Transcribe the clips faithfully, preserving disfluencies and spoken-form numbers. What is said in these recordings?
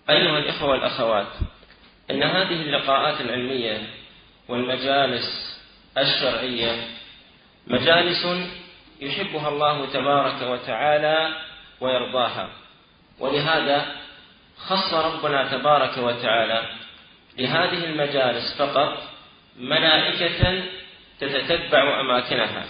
أيها الإخوة والأخوات، إن هذه اللقاءات العلمية والمجالس الشرعية مجالس يحبها الله تبارك وتعالى ويرضاها، ولهذا خص ربنا تبارك وتعالى لهذه المجالس فقط ملائكة تتتبع أماكنها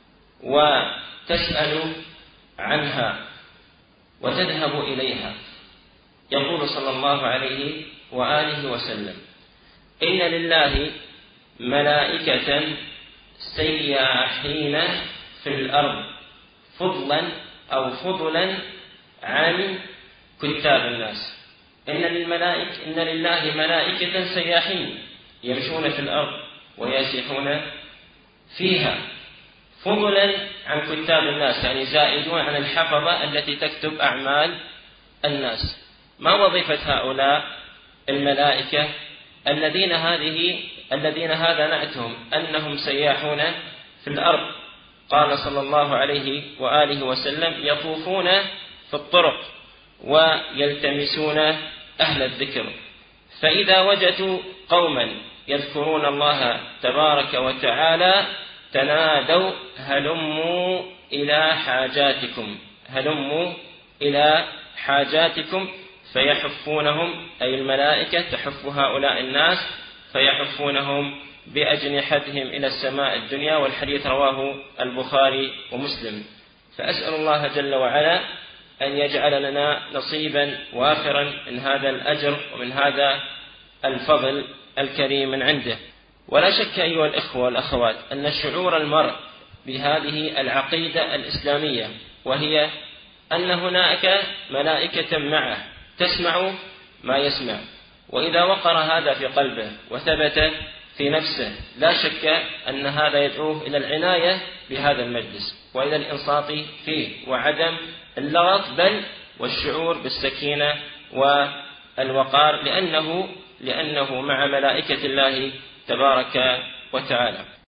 وتسأل عنها وتذهب إليها. يقول صلى الله عليه وآله وسلم: إن لله ملائكة سياحين في الأرض فضلا أو فضلا عن كتاب الناس. إن للملائكة إن لله ملائكة سياحين يمشون في الأرض ويسيحون فيها فضلا عن كتاب الناس، يعني زائدون عن الحفظة التي تكتب أعمال الناس. ما وظيفة هؤلاء الملائكة الذين هذه الذين هذا نعتهم أنهم سياحون في الأرض؟ قال صلى الله عليه وآله وسلم: يطوفون في الطرق ويلتمسون أهل الذكر، فإذا وجدوا قوما يذكرون الله تبارك وتعالى تنادوا هلموا إلى حاجاتكم هلموا إلى حاجاتكم فيحفونهم، أي الملائكة تحف هؤلاء الناس فيحفونهم بأجنحتهم إلى السماء الدنيا، والحديث رواه البخاري ومسلم. فأسأل الله جل وعلا أن يجعل لنا نصيبا وافرا من هذا الأجر ومن هذا الفضل الكريم من عنده. ولا شك أيها الإخوة والأخوات أن شعور المرء بهذه العقيدة الإسلامية، وهي أن هناك ملائكة معه تسمع ما يسمع، وإذا وقر هذا في قلبه وثبت في نفسه لا شك أن هذا يدعوه إلى العناية بهذا المجلس وإلى الإنصات فيه وعدم اللغط، بل والشعور بالسكينة والوقار، لأنه لأنه مع ملائكة الله تبارك وتعالى.